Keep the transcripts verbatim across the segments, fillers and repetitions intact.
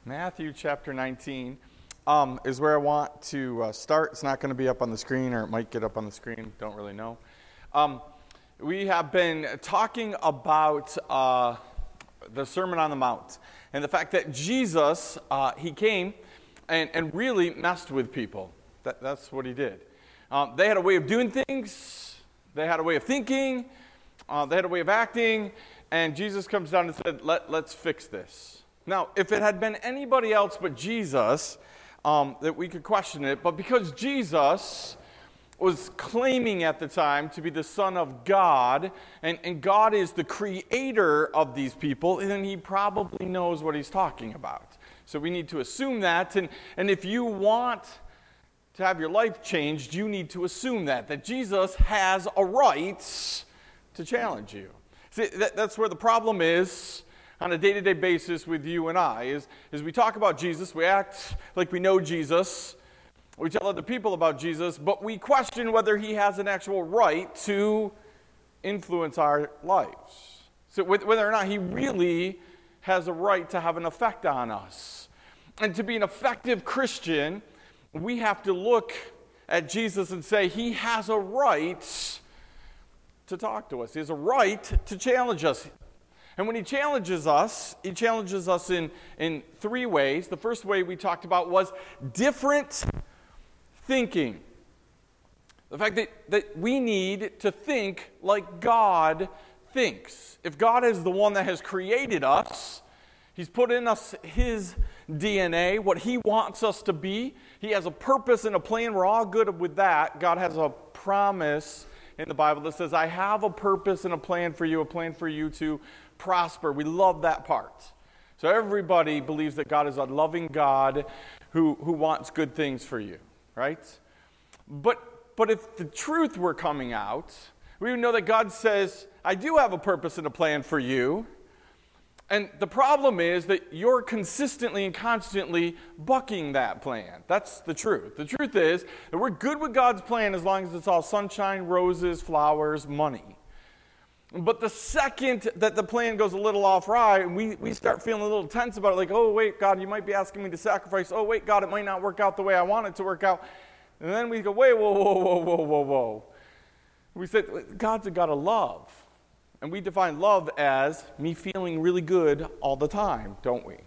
Matthew chapter nineteen um, is where I want to uh, start. It's not going to be up on the screen, or it might get up on the screen. Don't really know. Um, we have been talking about uh, the Sermon on the Mount and the fact that Jesus, uh, he came and, and really messed with people. That, that's what he did. Um, they had a way of doing things. They had a way of thinking. Uh, they had a way of acting. And Jesus comes down and said, Let, let's fix this. Now, if it had been anybody else but Jesus, um, that we could question it. But because Jesus was claiming at the time to be the Son of God, and, and God is the creator of these people, then he probably knows what he's talking about. So we need to assume that. And, and if you want to have your life changed, you need to assume that, that Jesus has a right to challenge you. See, that, that's where the problem is on a day-to-day basis with you and I, is, is we talk about Jesus, we act like we know Jesus, we tell other people about Jesus, but we question whether he has an actual right to influence our lives. So whether or not he really has a right to have an effect on us. And to be an effective Christian, we have to look at Jesus and say he has a right to talk to us. He has a right to challenge us. And when he challenges us, he challenges us in, in three ways. The first way we talked about was different thinking. The fact that, that we need to think like God thinks. If God is the one that has created us, he's put in us his D N A, what he wants us to be. He has a purpose and a plan. We're all good with that. God has a promise in the Bible that says, I have a purpose and a plan for you, a plan for you to prosper. We love that part. So everybody believes that God is a loving God who, who wants good things for you, right? But, but if the truth were coming out, we would know that God says, I do have a purpose and a plan for you. And the problem is that you're consistently and constantly bucking that plan. That's the truth. The truth is that we're good with God's plan as long as it's all sunshine, roses, flowers, money. But the second that the plan goes a little off right, and we, we start feeling a little tense about it, like, oh, wait, God, you might be asking me to sacrifice. Oh, wait, God, it might not work out the way I want it to work out. And then we go, wait, whoa, whoa, whoa, whoa, whoa, whoa. We say, God's a God of love. And we define love as me feeling really good all the time, don't we?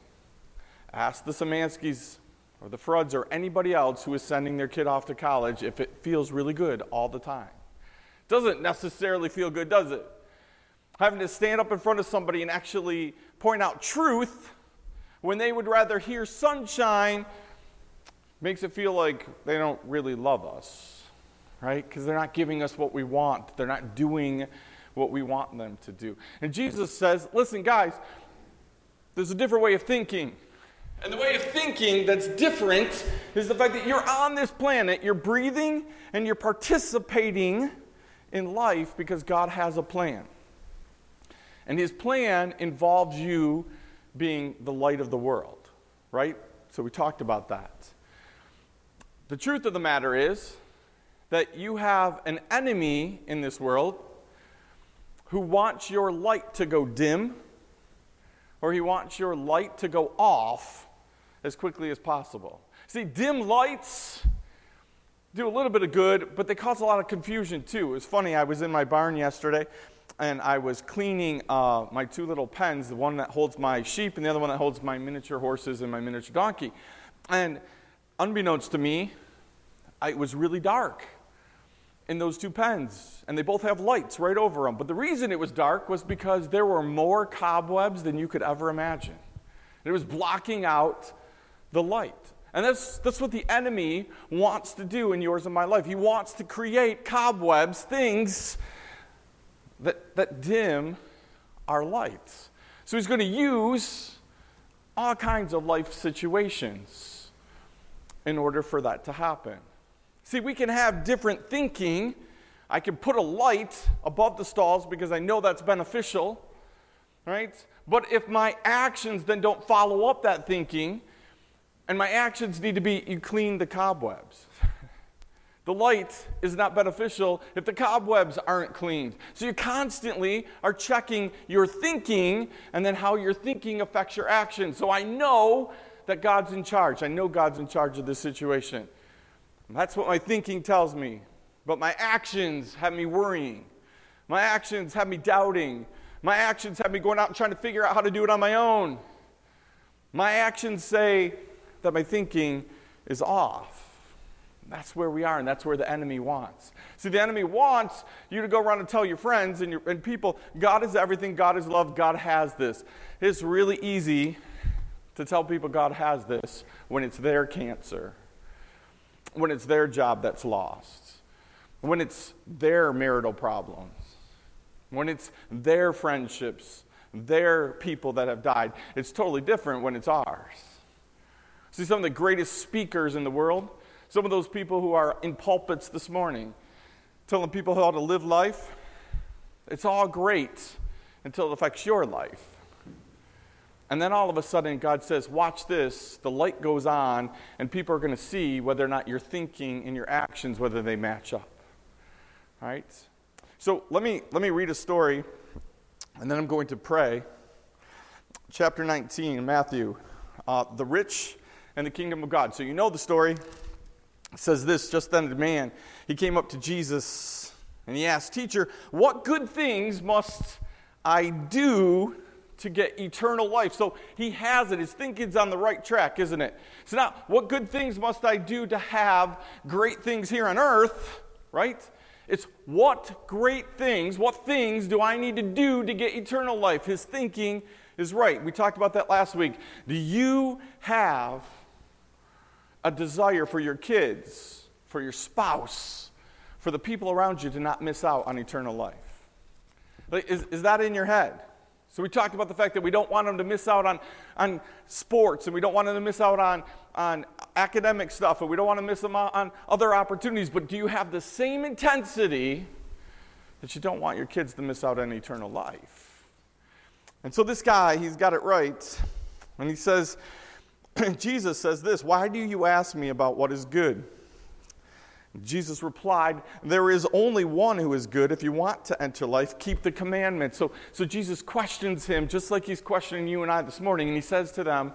Ask the Samanskys or the Frudds or anybody else who is sending their kid off to college if it feels really good all the time. Doesn't necessarily feel good, does it? Having to stand up in front of somebody and actually point out truth when they would rather hear sunshine makes it feel like they don't really love us, right? Because they're not giving us what we want. They're not doing what we want them to do. And Jesus says, listen, guys, there's a different way of thinking. And the way of thinking that's different is the fact that you're on this planet, you're breathing, and you're participating in life because God has a plan. And his plan involves you being the light of the world, right? So we talked about that. The truth of the matter is that you have an enemy in this world who wants your light to go dim, or he wants your light to go off as quickly as possible. See, dim lights do a little bit of good, but they cause a lot of confusion too. It was funny, I was in my barn yesterday, and I was cleaning uh, my two little pens, the one that holds my sheep and the other one that holds my miniature horses and my miniature donkey. And unbeknownst to me, I, it was really dark in those two pens, and they both have lights right over them. But the reason it was dark was because there were more cobwebs than you could ever imagine. It was blocking out the light. And that's that's what the enemy wants to do in yours and my life. He wants to create cobwebs, things that, that dim our lights. So he's going to use all kinds of life situations in order for that to happen. See, we can have different thinking. I can put a light above the stalls because I know that's beneficial, right? But if my actions then don't follow up that thinking, and my actions need to be, you clean the cobwebs. The light is not beneficial if the cobwebs aren't cleaned. So you constantly are checking your thinking and then how your thinking affects your action. So I know that God's in charge. I know God's in charge of this situation. That's what my thinking tells me. But my actions have me worrying. My actions have me doubting. My actions have me going out and trying to figure out how to do it on my own. My actions say that my thinking is off. That's where we are, and that's where the enemy wants. See, the enemy wants you to go around and tell your friends and, your, and people, God is everything, God is love, God has this. It's really easy to tell people God has this when it's their cancer, when it's their job that's lost, when it's their marital problems, when it's their friendships, their people that have died. It's totally different when it's ours. See, some of the greatest speakers in the world, some of those people who are in pulpits this morning, telling people how to live life, it's all great until it affects your life. And then all of a sudden God says, watch this, the light goes on, and people are going to see whether or not your thinking and your actions, whether they match up. All right? So let me, let me read a story, and then I'm going to pray. Chapter nineteen, Matthew, uh, the rich and the kingdom of God. So you know the story. It says this, just then a man, he came up to Jesus, and he asked, Teacher, what good things must I do to get eternal life? So he has it. His thinking's on the right track, isn't it? So now, what good things must I do to have great things here on earth, right? It's what great things, what things do I need to do to get eternal life? His thinking is right. We talked about that last week. Do you have a desire for your kids, for your spouse, for the people around you to not miss out on eternal life? Like, is, is that in your head? So we talked about the fact that we don't want them to miss out on, on sports, and we don't want them to miss out on, on academic stuff, and we don't want to miss them out on other opportunities. But do you have the same intensity that you don't want your kids to miss out on eternal life? And so this guy, he's got it right. And he says, Jesus says this, why do you ask me about what is good? Jesus replied, there is only one who is good. If you want to enter life, keep the commandments. So, so Jesus questions him just like he's questioning you and I this morning. And he says to them,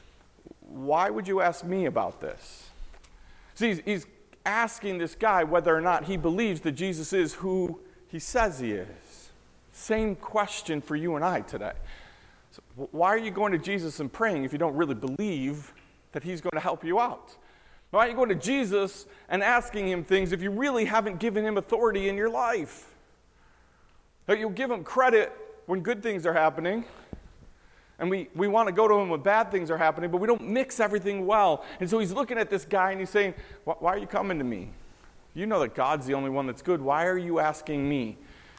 why would you ask me about this? See, he's, he's asking this guy whether or not he believes that Jesus is who he says he is. Same question for you and I today. So why are you going to Jesus and praying if you don't really believe that he's going to help you out? Why are you going to Jesus and asking him things if you really haven't given him authority in your life? That you'll give him credit when good things are happening, and we, we want to go to him when bad things are happening, but we don't mix everything well. And so he's looking at this guy and he's saying, why are you coming to me? You know that God's the only one that's good. Why are you asking me?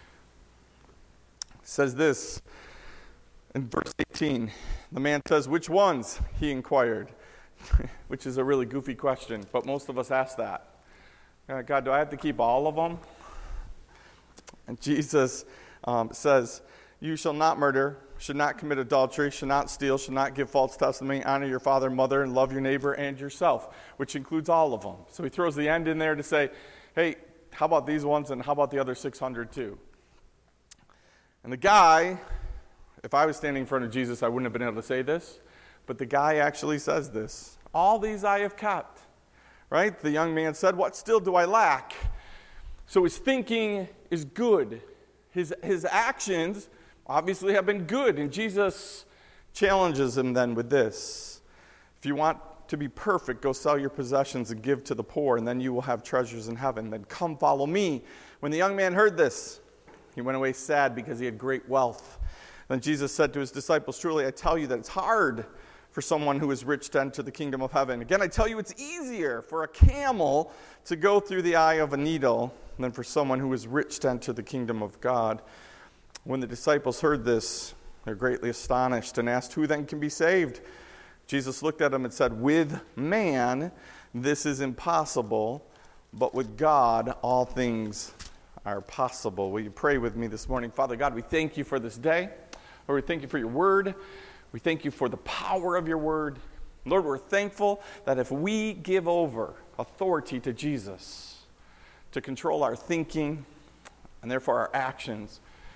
It says this in verse eighteen. The man says, which ones? He inquired. Which is a really goofy question, but most of us ask that. Uh, God, do I have to keep all of them? And Jesus um, says, you shall not murder, should not commit adultery, should not steal, should not give false testimony, honor your father and mother, and love your neighbor and yourself, which includes all of them. So he throws the end in there to say, hey, how about these ones, and how about the other six hundred too? And the guy, if I was standing in front of Jesus, I wouldn't have been able to say this, but the guy actually says this. All these I have kept. Right? The young man said, what still do I lack? So his thinking is good. His, his actions obviously have been good. And Jesus challenges him then with this. If you want to be perfect, go sell your possessions and give to the poor, and then you will have treasures in heaven. Then come follow me. When the young man heard this, he went away sad because he had great wealth. Then Jesus said to his disciples, truly I tell you that it's hard for someone who is rich to enter the kingdom of heaven. Again, I tell you, it's easier for a camel to go through the eye of a needle than for someone who is rich to enter the kingdom of God. When the disciples heard this, they were greatly astonished and asked, who then can be saved? Jesus looked at them and said, with man, this is impossible, but with God, all things are possible. Will you pray with me this morning? Father God, we thank you for this day. Lord, we thank you for your word. We thank you for the power of your word. Lord, we're thankful that if we give over authority to Jesus to control our thinking and therefore our actions,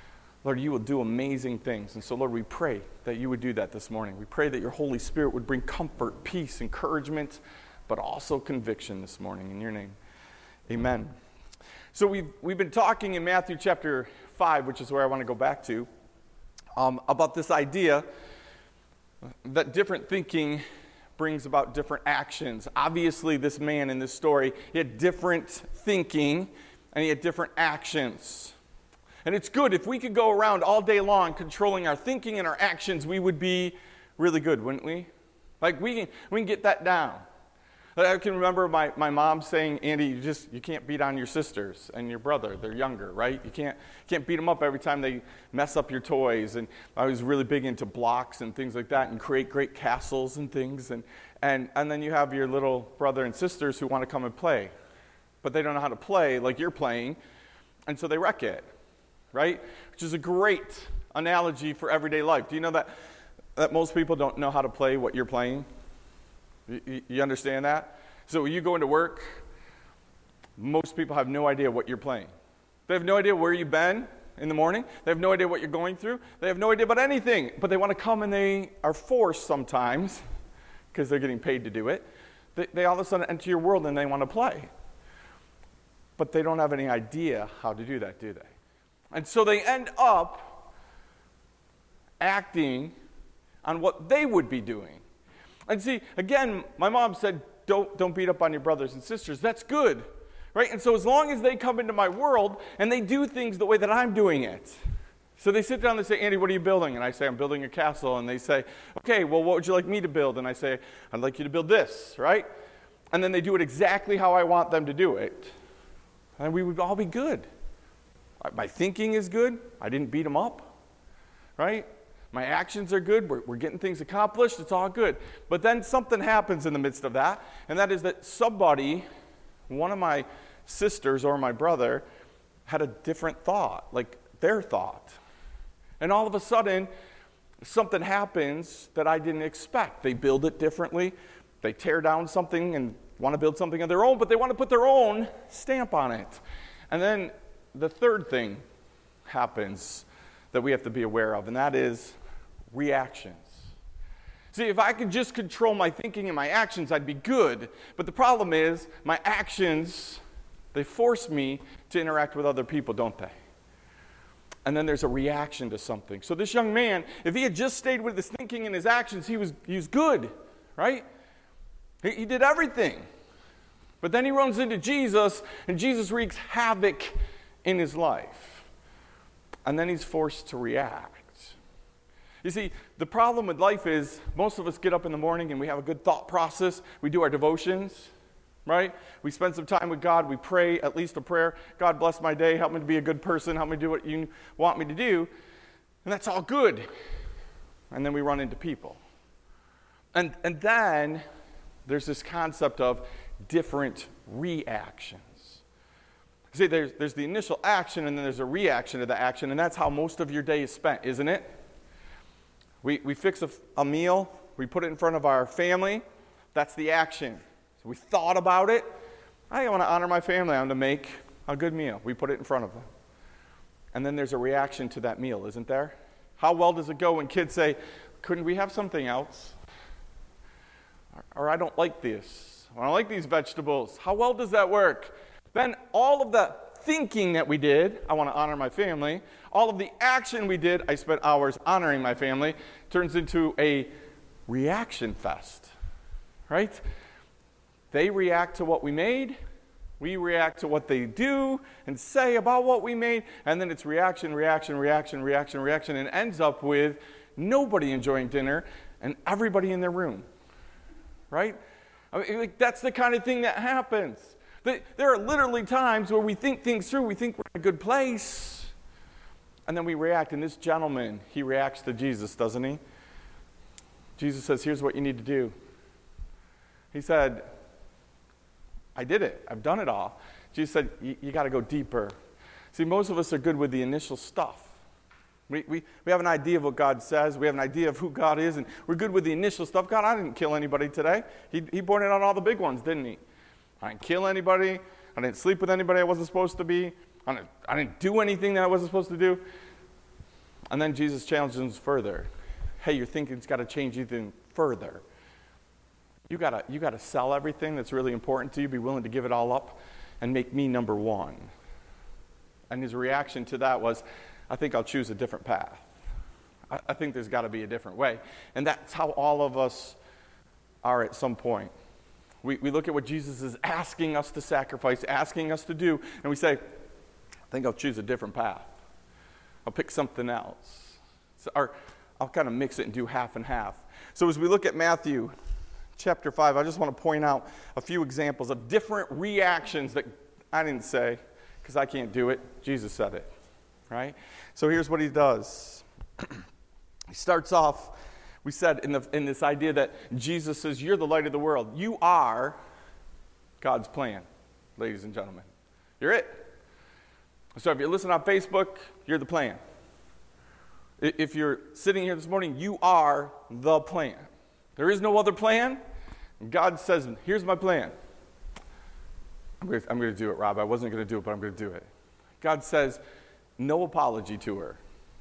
Lord, you will do amazing things. And so, Lord, we pray that you would do that this morning. We pray that your Holy Spirit would bring comfort, peace, encouragement, but also conviction this morning. In your name, amen. So we've, we've been talking in Matthew chapter five, which is where I want to go back to, um, about this idea that different thinking brings about different actions. Obviously, this man in this story, he had different thinking and he had different actions. And it's good. If we could go around all day long controlling our thinking and our actions, we would be really good, wouldn't we? Like, we can, we can get that down. I can remember my, my mom saying, Andy, you just you can't beat on your sisters and your brother. They're younger, right? You can't can't beat them up every time they mess up your toys. And I was really big into blocks and things like that and create great castles and things. And, and, and then you have your little brother and sisters who want to come and play. But they don't know how to play like you're playing, and so they wreck it. Right? Which is a great analogy for everyday life. Do you know that, that most people don't know how to play what you're playing? You, you understand that? So when you go into work, most people have no idea what you're playing. They have no idea where you've been in the morning. They have no idea what you're going through. They have no idea about anything. But they want to come and they are forced sometimes, because they're getting paid to do it. They, they all of a sudden enter your world and they want to play. But they don't have any idea how to do that, do they? And so they end up acting on what they would be doing. And see, again, my mom said, don't, don't beat up on your brothers and sisters. That's good, right? And so as long as they come into my world and they do things the way that I'm doing it. So they sit down and they say, Andy, what are you building? And I say, I'm building a castle. And they say, okay, well, what would you like me to build? And I say, I'd like you to build this, right? And then they do it exactly how I want them to do it. And we would all be good. My thinking is good. I didn't beat them up, right? My actions are good. We're, we're getting things accomplished. It's all good. But then something happens in the midst of that, and that is that somebody, one of my sisters or my brother, had a different thought, like their thought. And all of a sudden, something happens that I didn't expect. They build it differently. They tear down something and want to build something of their own, but they want to put their own stamp on it. And then the third thing happens that we have to be aware of, and that is reactions. See, if I could just control my thinking and my actions, I'd be good. But the problem is, my actions, they force me to interact with other people, don't they? And then there's a reaction to something. So this young man, if he had just stayed with his thinking and his actions, he was, he was good, right? He, he did everything. But then he runs into Jesus, and Jesus wreaks havoc in his life. And then he's forced to react. You see, the problem with life is most of us get up in the morning and we have a good thought process. We do our devotions, right? We spend some time with God. We pray, at least a prayer. God bless my day. Help me to be a good person. Help me do what you want me to do. And that's all good. And then we run into people. And, and then there's this concept of different reactions. See, there's, there's the initial action, and then there's a reaction to the action, and that's how most of your day is spent, isn't it? We, we fix a, a meal, we put it in front of our family, that's the action. So we thought about it. I want to honor my family, I want to make a good meal. We put it in front of them. And then there's a reaction to that meal, isn't there? How well does it go when kids say, couldn't we have something else? Or, or I don't like this. I don't like these vegetables. How well does that work? Then all of the thinking that we did, I want to honor my family, all of the action we did, I spent hours honoring my family, turns into a reaction fest, right? They react to what we made, we react to what they do and say about what we made, and then it's reaction, reaction, reaction, reaction, reaction, and ends up with nobody enjoying dinner and everybody in their room, right? I mean, like, that's the kind of thing that happens. There are literally times where we think things through, we think we're in a good place, and then we react. And this gentleman, he reacts to Jesus, doesn't he? Jesus says, here's what you need to do. He said, I did it. I've done it all. Jesus said, you, you got to go deeper. See, most of us are good with the initial stuff. We, we, we have an idea of what God says. We have an idea of who God is, and we're good with the initial stuff. God, I didn't kill anybody today. He, he pointed out all the big ones, didn't he? I didn't kill anybody. I didn't sleep with anybody I wasn't supposed to be. I didn't, I didn't do anything that I wasn't supposed to do. And then Jesus challenges them further. Hey, your thinking's got to change even further. You gotta, you gotta sell everything that's really important to you, be willing to give it all up, and make me number one. And his reaction to that was, I think I'll choose a different path. I, I think there's got to be a different way. And that's how all of us are at some point. We, we look at what Jesus is asking us to sacrifice, asking us to do, and we say, I think I'll choose a different path. I'll pick something else. So, or I'll kind of mix it and do half and half. So as we look at Matthew chapter five, I just want to point out a few examples of different reactions that I didn't say, because I can't do it. Jesus said it, right? So here's what he does. He starts off, we said in, the, in this idea that Jesus says, you're the light of the world. You are God's plan, ladies and gentlemen. You're it. So if you're listening on Facebook, you're the plan. If you're sitting here this morning, you are the plan. There is no other plan. God says, here's my plan. I'm going, to, I'm going to do it, Rob. I wasn't going to do it, but I'm going to do it. God says, no apology to her.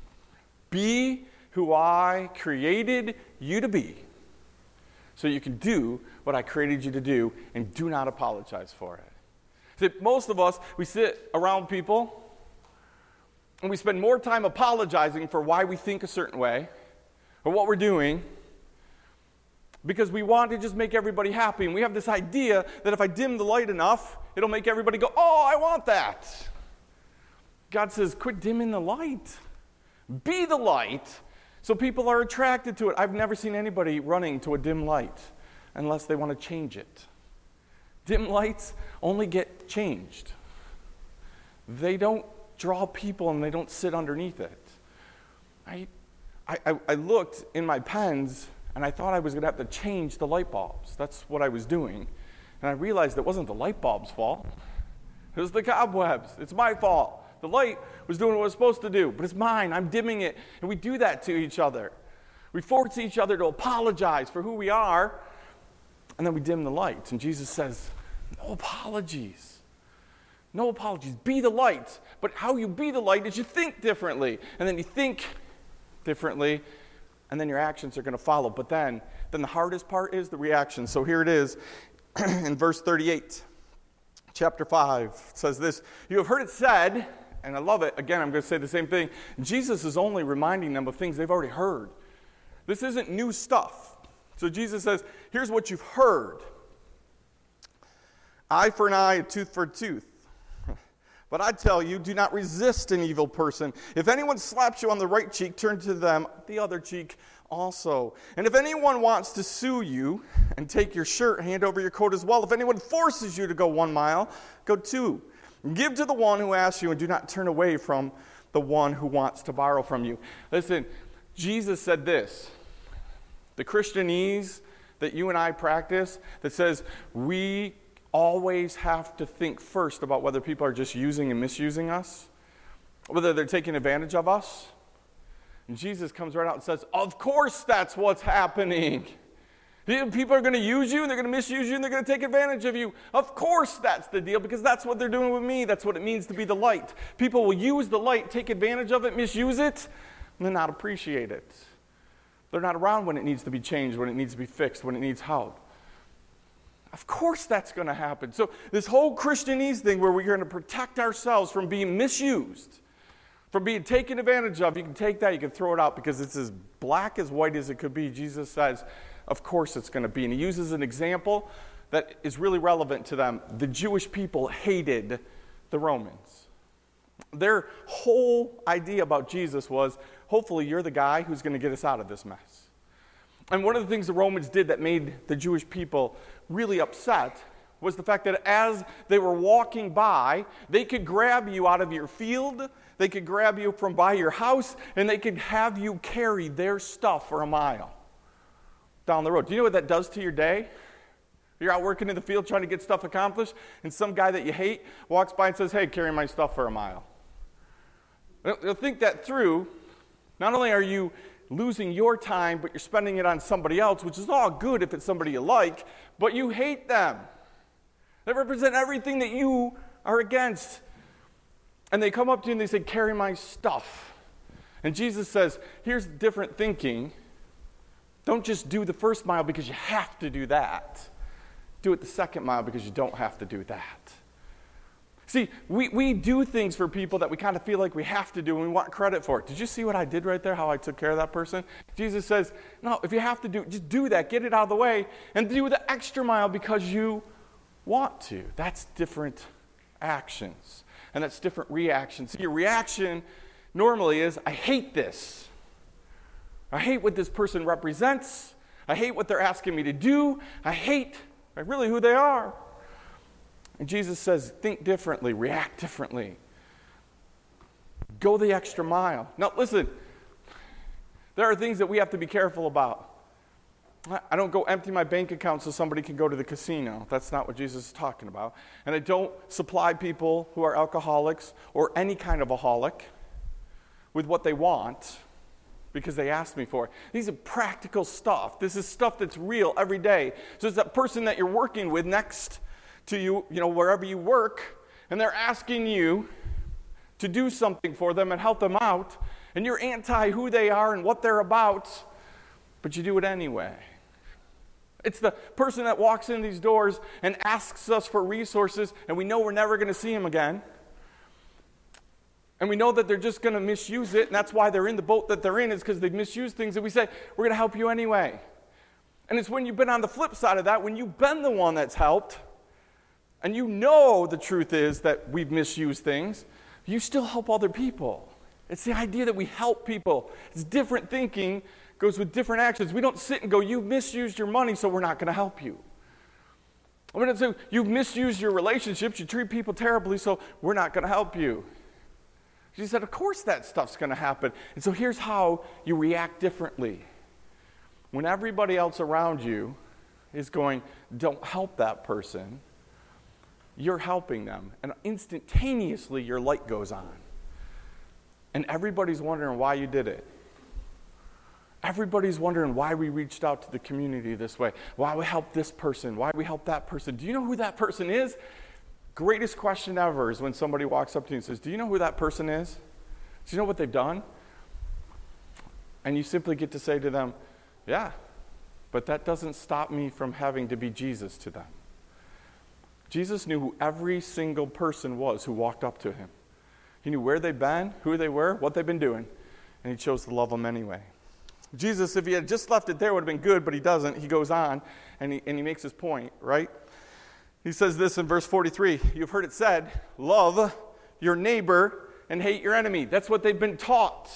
Be who I created you to be, so you can do what I created you to do, and do not apologize for it. See, most of us, we sit around people, and we spend more time apologizing for why we think a certain way, or what we're doing, because we want to just make everybody happy. And we have this idea that if I dim the light enough, it'll make everybody go, oh, I want that. God says, quit dimming the light. Be the light, so people are attracted to it. I've never seen anybody running to a dim light unless they want to change it. Dim lights only get changed. They don't draw people, and they don't sit underneath it. I, I, I looked in my pens, and I thought I was going to have to change the light bulbs. That's what I was doing. And I realized it wasn't the light bulb's fault. It was the cobwebs. It's my fault. The light was doing what it was supposed to do, but it's mine. I'm dimming it. And we do that to each other. We force each other to apologize for who we are, and then we dim the lights. And Jesus says, no apologies. No apologies. Be the light. But how you be the light is you think differently. And then you think differently, and then your actions are going to follow. But then, then the hardest part is the reaction. So here it is in verse thirty-eight. Chapter five says this, you have heard it said, and I love it, again, I'm going to say the same thing. Jesus is only reminding them of things they've already heard. This isn't new stuff. So Jesus says, here's what you've heard. Eye for an eye, a tooth for a tooth. But I tell you, do not resist an evil person. If anyone slaps you on the right cheek, turn to them the other cheek also. And if anyone wants to sue you and take your shirt, hand over your coat as well. If anyone forces you to go one mile, go two. Give to the one who asks you, and do not turn away from the one who wants to borrow from you. Listen, Jesus said this. The Christianese that you and I practice that says we always have to think first about whether people are just using and misusing us, whether they're taking advantage of us. And Jesus comes right out and says, of course that's what's happening. People are going to use you, and they're going to misuse you, and they're going to take advantage of you. Of course that's the deal, because that's what they're doing with me. That's what it means to be the light. People will use the light, take advantage of it, misuse it, and then not appreciate it. They're not around when it needs to be changed, when it needs to be fixed, when it needs help. Of course that's going to happen. So this whole Christianese thing where we're going to protect ourselves from being misused, from being taken advantage of, you can take that, you can throw it out because it's as black as white as it could be. Jesus says, of course it's going to be. And he uses an example that is really relevant to them. The Jewish people hated the Romans. Their whole idea about Jesus was, hopefully you're the guy who's going to get us out of this mess. And one of the things the Romans did that made the Jewish people really upset was the fact that as they were walking by, they could grab you out of your field, they could grab you from by your house, and they could have you carry their stuff for a mile down the road. Do you know what that does to your day? You're out working in the field trying to get stuff accomplished, and some guy that you hate walks by and says, hey, carry my stuff for a mile. You'll think that through. Not only are you losing your time, but you're spending it on somebody else, which is all good if it's somebody you like, but you hate them. They represent everything that you are against. And they come up to you and they say, carry my stuff. And Jesus says, here's different thinking. Don't just do the first mile because you have to do that. Do it the second mile because you don't have to do that. See, we, we do things for people that we kind of feel like we have to do and we want credit for it. Did you see what I did right there, how I took care of that person? Jesus says, no, if you have to do it, just do that, get it out of the way, and do the extra mile because you want to. That's different actions, and that's different reactions. See, your reaction normally is, I hate this. I hate what this person represents. I hate what they're asking me to do. I hate really who they are. And Jesus says, think differently, react differently. Go the extra mile. Now, listen, there are things that we have to be careful about. I don't go empty my bank account so somebody can go to the casino. That's not what Jesus is talking about. And I don't supply people who are alcoholics or any kind of aholic with what they want because they asked me for it. These are practical stuff. This is stuff that's real every day. So it's that person that you're working with next to you, you know, wherever you work, and they're asking you to do something for them and help them out, and you're anti who they are and what they're about, but you do it anyway. It's the person that walks in these doors and asks us for resources, and we know we're never going to see them again. And we know that they're just going to misuse it, and that's why they're in the boat that they're in, is because they've misused things, and we say, we're going to help you anyway. And it's when you've been on the flip side of that, when you've been the one that's helped, and you know the truth is that we've misused things, you still help other people. It's the idea that we help people. It's different thinking, goes with different actions. We don't sit and go, you've misused your money, so we're not going to help you. I'm going to say, you've misused your relationships, you treat people terribly, so we're not going to help you. She said, of course that stuff's going to happen. And so here's how you react differently. When everybody else around you is going, don't help that person, you're helping them, and instantaneously your light goes on. And everybody's wondering why you did it. Everybody's wondering why we reached out to the community this way, why we helped this person, why we helped that person. Do you know who that person is? Greatest question ever is when somebody walks up to you and says, do you know who that person is? Do you know what they've done? And you simply get to say to them, yeah, but that doesn't stop me from having to be Jesus to them. Jesus knew who every single person was who walked up to him. He knew where they'd been, who they were, what they'd been doing, and he chose to love them anyway. Jesus, if he had just left it there, would have been good, but he doesn't. He goes on, and he, and he makes his point, right? He says this in verse forty-three, you've heard it said, love your neighbor and hate your enemy. That's what they've been taught.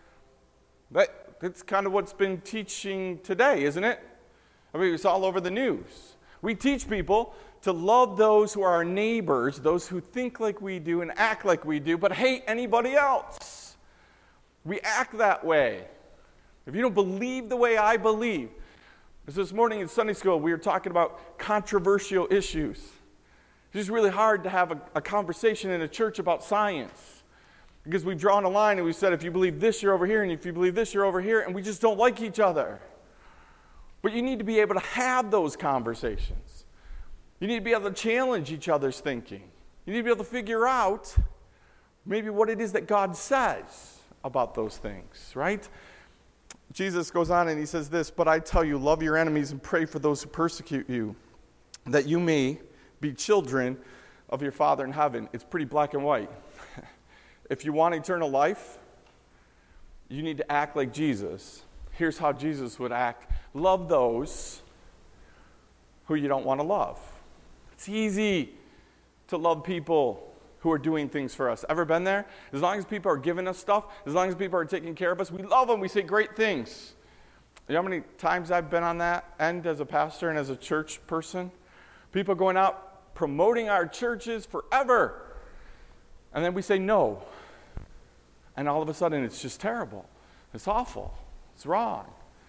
That, that's kind of what's been teaching today, isn't it? I mean, it's all over the news. We teach people to love those who are our neighbors, those who think like we do and act like we do, but hate anybody else. We act that way. If you don't believe the way I believe, because this morning in Sunday school we were talking about controversial issues. It's just really hard to have a, a conversation in a church about science, because we've drawn a line and we said, if you believe this, you're over here, and if you believe this, you're over here, and we just don't like each other. But you need to be able to have those conversations. You need to be able to challenge each other's thinking. You need to be able to figure out maybe what it is that God says about those things, right? Jesus goes on and he says this, but I tell you, love your enemies and pray for those who persecute you, that you may be children of your Father in heaven. It's pretty black and white. If you want eternal life, you need to act like Jesus. Here's how Jesus would act. Love those who you don't want to love. It's easy to love people who are doing things for us. Ever been there? As long as people are giving us stuff, as long as people are taking care of us, we love them, we say great things. You know how many times I've been on that end as a pastor and as a church person? People going out promoting our churches forever. And then we say no. And all of a sudden it's just terrible. It's awful. It's wrong.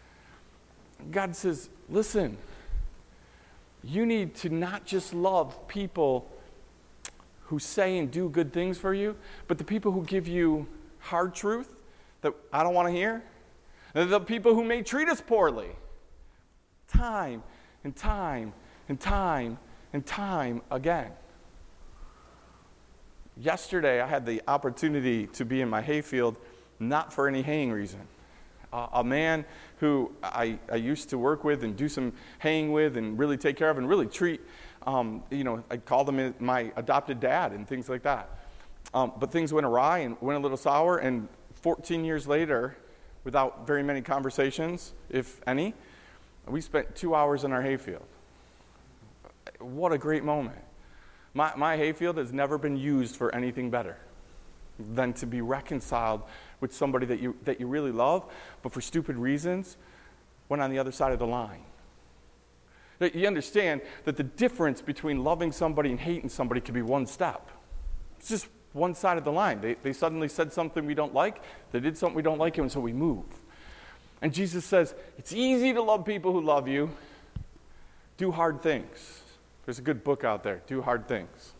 God says, listen, you need to not just love people who say and do good things for you, but the people who give you hard truth that I don't want to hear, and the people who may treat us poorly. Time and time and time and time again. Yesterday, I had the opportunity to be in my hayfield not for any haying reason. Uh, a man who I, I used to work with and do some haying with and really take care of and really treat, um, you know, I called him my adopted dad and things like that. Um, but things went awry and went a little sour, and fourteen years later, without very many conversations, if any, we spent two hours in our hayfield. What a great moment. My, my hayfield has never been used for anything better than to be reconciled with somebody that you that you really love, but for stupid reasons, went on the other side of the line. You understand that the difference between loving somebody and hating somebody could be one step. It's just one side of the line. They, they suddenly said something we don't like. They did something we don't like, and so we move. And Jesus says, it's easy to love people who love you. Do hard things. There's a good book out there, Do Hard Things.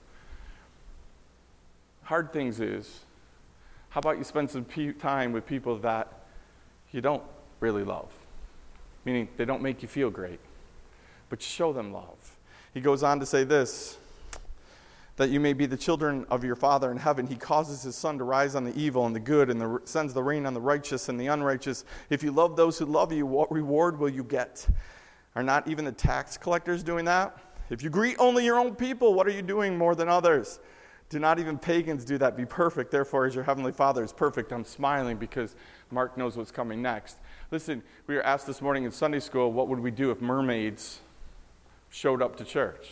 Hard things is, how about you spend some pe- time with people that you don't really love? Meaning they don't make you feel great, but show them love. He goes on to say this, that you may be the children of your Father in heaven. He causes his sun to rise on the evil and the good, and the, sends the rain on the righteous and the unrighteous. If you love those who love you, what reward will you get? Are not even the tax collectors doing that? If you greet only your own people, what are you doing more than others? Do not even pagans do that? Be perfect, therefore, as your heavenly Father is perfect. I'm smiling because Mark knows what's coming next. Listen, we were asked this morning in Sunday school, what would we do if mermaids showed up to church?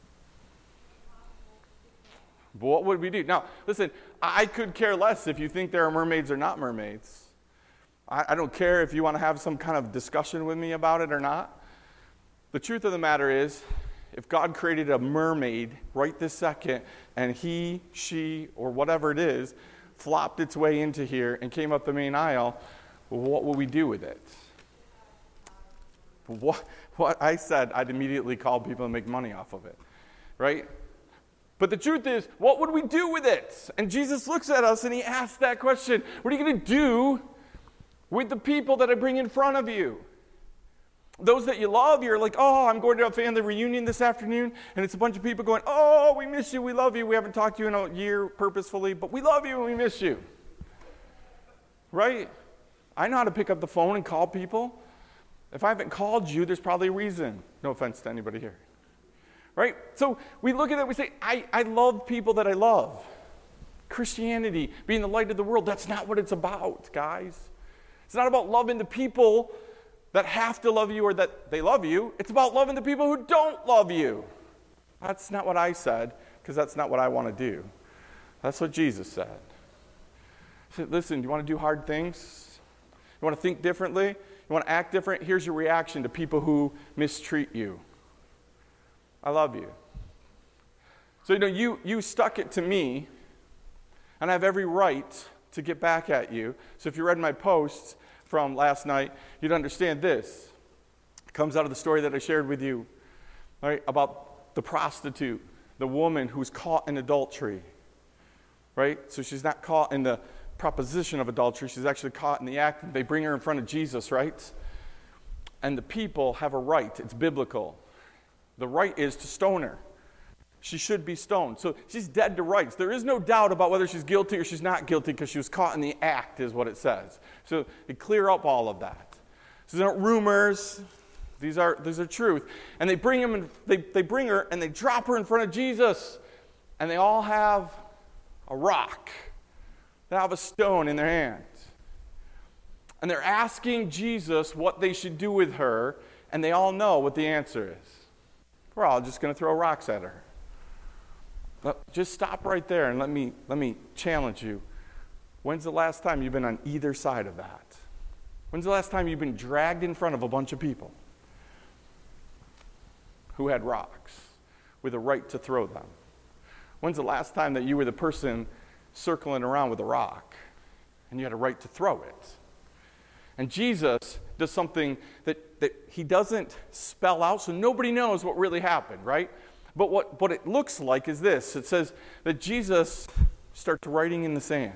What would we do? Now, listen, I could care less if you think there are mermaids or not mermaids. I, I don't care if you want to have some kind of discussion with me about it or not. The truth of the matter is, if God created a mermaid right this second, and he, she, or whatever it is, flopped its way into here and came up the main aisle, what will we do with it? What, what I said, I'd immediately call people and make money off of it, right? But the truth is, what would we do with it? And Jesus looks at us and he asks that question. What are you going to do with the people that I bring in front of you? Those that you love, you're like, oh, I'm going to a family reunion this afternoon, and it's a bunch of people going, oh, we miss you, we love you, we haven't talked to you in a year purposefully, but we love you and we miss you. Right? I know how to pick up the phone and call people. If I haven't called you, there's probably a reason. No offense to anybody here. Right? So we look at it, we say, I, I love people that I love. Christianity, being the light of the world, that's not what it's about, guys. It's not about loving the people that have to love you or that they love you. It's about loving the people who don't love you. That's not what I said, because that's not what I want to do. That's what Jesus said. He said, listen, do you want to do hard things? You want to think differently? You want to act different? Here's your reaction to people who mistreat you. I love you. So, you know, you, you stuck it to me, and I have every right to get back at you. So if you read my posts from last night, you'd understand this. It comes out of the story that I shared with you, right, about the prostitute, the woman who's caught in adultery, right? So she's not caught in the proposition of adultery. She's actually caught in the act. They bring her in front of Jesus, right? And the people have a right. It's biblical. The right is to stone her. She should be stoned. So she's dead to rights. There is no doubt about whether she's guilty or she's not guilty because she was caught in the act, is what it says. So they clear up all of that. So these aren't rumors. These are these are truth. And they bring him and they, they bring her and they drop her in front of Jesus. And they all have a rock. They have a stone in their hand. And they're asking Jesus what they should do with her, and they all know what the answer is. We're all just going to throw rocks at her. Just stop right there and let me let me challenge you. When's the last time you've been on either side of that? When's the last time you've been dragged in front of a bunch of people who had rocks with a right to throw them? When's the last time that you were the person circling around with a rock and you had a right to throw it? And Jesus does something that, that he doesn't spell out, so nobody knows what really happened, right? But what, what it looks like is this. It says that Jesus starts writing in the sand.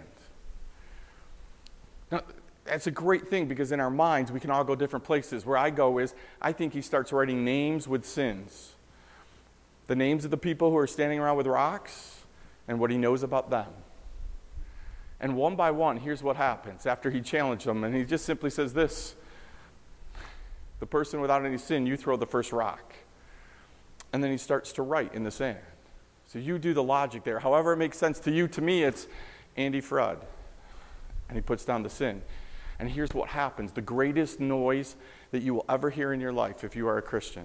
Now, that's a great thing because in our minds, we can all go different places. Where I go is, I think he starts writing names with sins. The names of the people who are standing around with rocks and what he knows about them. And one by one, here's what happens after he challenged them. And he just simply says this: the person without any sin, you throw the first rock. And then he starts to write in the sand. So you do the logic there. However it makes sense to you, to me, it's Andy Fred. And he puts down the sin. And here's what happens. The greatest noise that you will ever hear in your life if you are a Christian.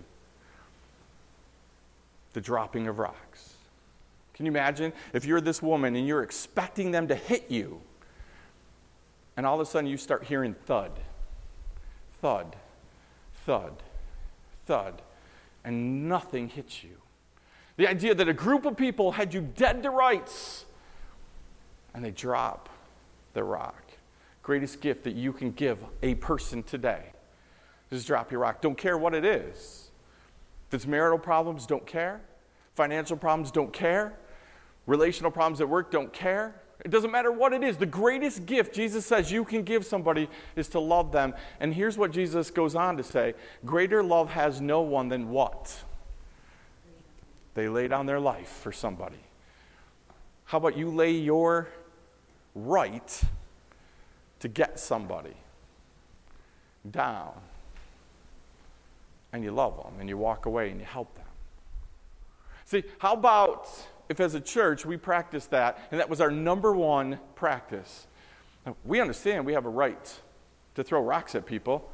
The dropping of rocks. Can you imagine if you're this woman and you're expecting them to hit you, and all of a sudden you start hearing thud, thud, thud, thud, and nothing hits you. The idea that a group of people had you dead to rights, and they drop the rock. Greatest gift that you can give a person today. Just drop your rock. Don't care what it is. If it's marital problems, don't care. Financial problems, don't care. Relational problems at work, don't care. It doesn't matter what it is. The greatest gift Jesus says you can give somebody is to love them. And here's what Jesus goes on to say. Greater love has no one than what? They lay down their life for somebody. How about you lay your right to get somebody down, and you love them, and you walk away, and you help them? See, how about if as a church we practice that, and that was our number one practice? Now, we understand we have a right to throw rocks at people,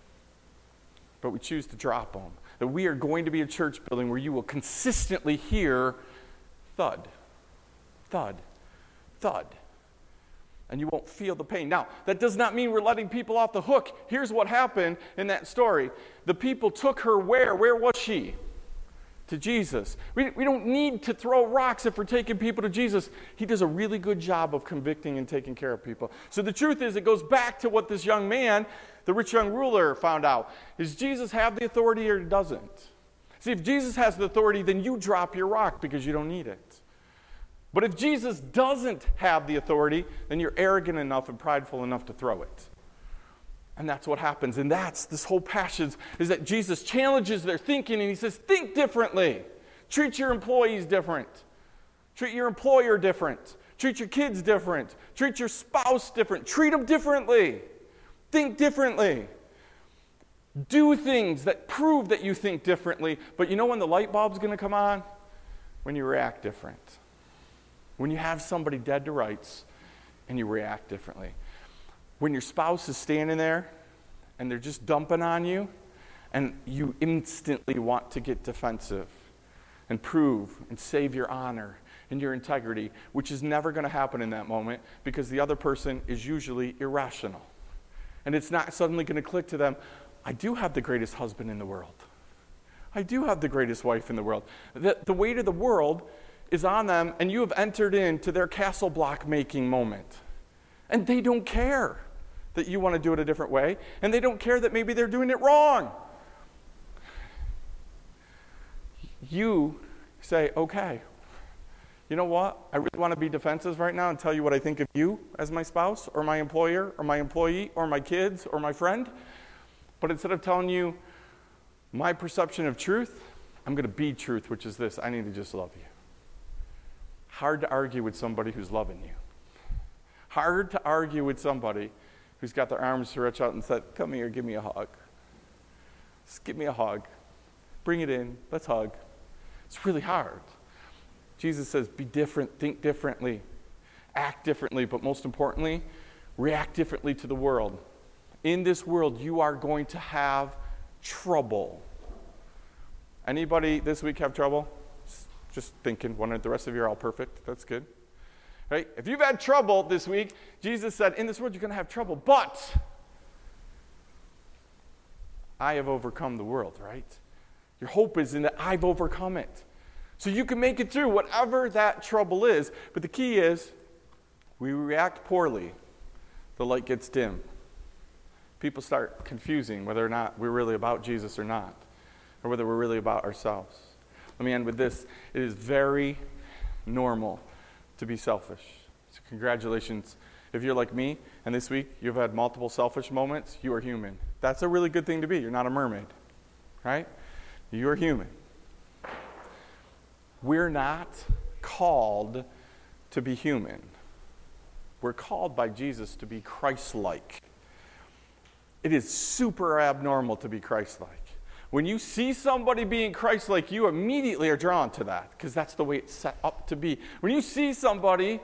but we choose to drop them. That we are going to be a church building where you will consistently hear thud, thud, thud, and you won't feel the pain. Now, that does not mean we're letting people off the hook. Here's what happened in that story. The people took her where? Where was she? To Jesus. We, we don't need to throw rocks if we're taking people to Jesus. He does a really good job of convicting and taking care of people. So the truth is, it goes back to what this young man, the rich young ruler, found out. Does Jesus have the authority or doesn't? See, if Jesus has the authority, then you drop your rock because you don't need it. But if Jesus doesn't have the authority, then you're arrogant enough and prideful enough to throw it. And that's what happens. And that's this whole passage, is that Jesus challenges their thinking, and he says, think differently. Treat your employees different. Treat your employer different. Treat your kids different. Treat your spouse different. Treat them differently. Think differently. Do things that prove that you think differently. But you know when the light bulb's going to come on? When you react different. When you have somebody dead to rights and you react differently. When your spouse is standing there and they're just dumping on you and you instantly want to get defensive and prove and save your honor and your integrity, which is never going to happen in that moment because the other person is usually irrational. And it's not suddenly going to click to them, I do have the greatest husband in the world. I do have the greatest wife in the world. The, the weight of the world is on them, and you have entered into their castle block making moment. And they don't care that you want to do it a different way, and they don't care that maybe they're doing it wrong. You say, okay, you know what? I really want to be defensive right now and tell you what I think of you as my spouse or my employer or my employee or my kids or my friend. But instead of telling you my perception of truth, I'm going to be truth, which is this: I need to just love you. Hard to argue with somebody who's loving you. Hard to argue with somebody who's got their arms stretched out and said, come here, give me a hug. Just give me a hug. Bring it in. Let's hug. It's really hard. Jesus says, be different, think differently, act differently, but most importantly, react differently to the world. In this world, you are going to have trouble. Anybody this week have trouble? Just thinking, wondering, the rest of you are all perfect. That's good. Right? If you've had trouble this week, Jesus said, in this world you're going to have trouble, but I have overcome the world, right? Your hope is in that I've overcome it. So you can make it through whatever that trouble is. But the key is, we react poorly, the light gets dim. People start confusing whether or not we're really about Jesus or not, or whether we're really about ourselves. Let me end with this. It is very normal to be selfish. So congratulations. If you're like me, and this week you've had multiple selfish moments, you are human. That's a really good thing to be. You're not a mermaid, right? You are human. We're not called to be human. we're called by Jesus to be Christ-like. It is super abnormal to be Christ-like. When you see somebody being Christ-like, you immediately are drawn to that because that's the way it's set up to be. When you see somebody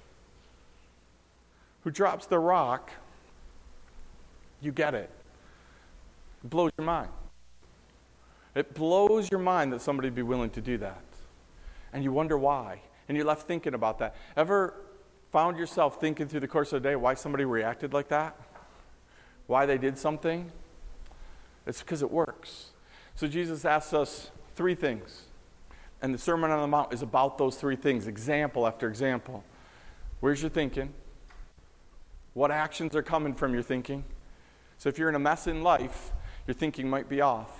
who drops the rock, you get it. It blows your mind. It blows your mind that somebody would be willing to do that. And you wonder why. And you're left thinking about that. Ever found yourself thinking through the course of the day why somebody reacted like that? Why they did something? It's because it works. So Jesus asks us three things. And the Sermon on the Mount is about those three things, example after example. Where's your thinking? What actions are coming from your thinking? So if you're in a mess in life, your thinking might be off.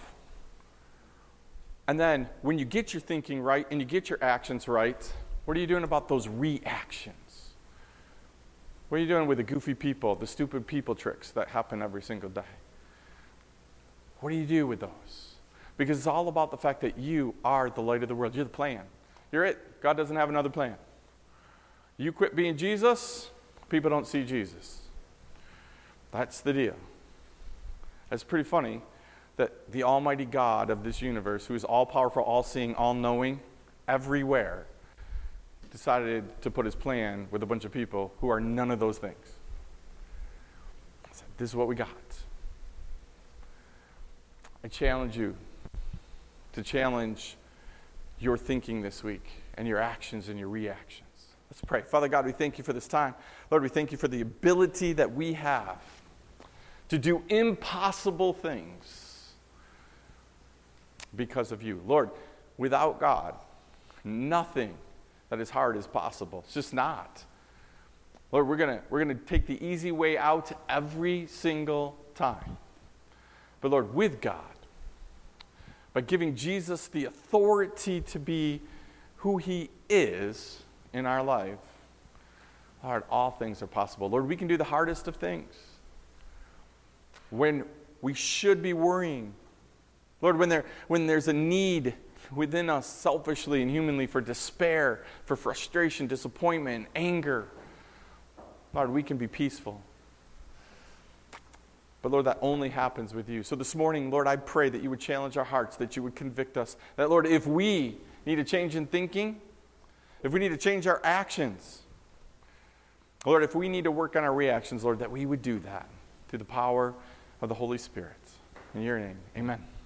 And then when you get your thinking right and you get your actions right, what are you doing about those reactions? What are you doing with the goofy people, the stupid people tricks that happen every single day? What do you do with those? Because it's all about the fact that you are the light of the world. You're the plan. You're it. God doesn't have another plan. You quit being Jesus, people don't see Jesus. That's the deal. It's pretty funny that the almighty God of this universe, who is all-powerful, all-seeing, all-knowing, everywhere, decided to put his plan with a bunch of people who are none of those things. I said, this is what we got. I challenge you to challenge your thinking this week and your actions and your reactions. Let's pray. Father God, we thank you for this time. Lord, we thank you for the ability that we have to do impossible things because of you. Lord, without God, nothing that is hard is possible. It's just not. Lord, we're gonna we're gonna take the easy way out every single time. But Lord, with God, by giving Jesus the authority to be who he is in our life, Lord, all things are possible. Lord, we can do the hardest of things. When we should be worrying. Lord, when there when there's a need within us selfishly and humanly for despair, for frustration, disappointment, anger, Lord, we can be peaceful. But Lord, that only happens with you. So this morning, Lord, I pray that you would challenge our hearts, that you would convict us. That, Lord, if we need a change in thinking, if we need to change our actions, Lord, if we need to work on our reactions, Lord, that we would do that through the power of the Holy Spirit. In your name, amen.